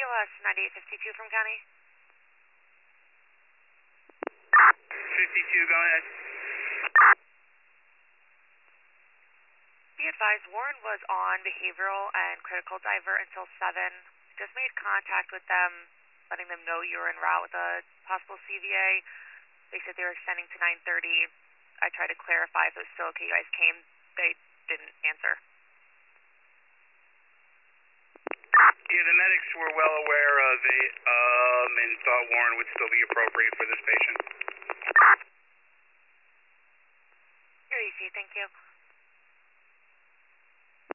KOS 9852 from County. 52, go ahead. Be advised, Warren was on behavioral and critical divert until 7. Just made contact with them, letting them know you were en route with a possible CVA. They said they were extending to 9:30. I tried to clarify if it was still okay. You guys came. They didn't answer. Yeah, the medics were well aware of it and thought Warren would still be appropriate for this patient. You're easy, thank you.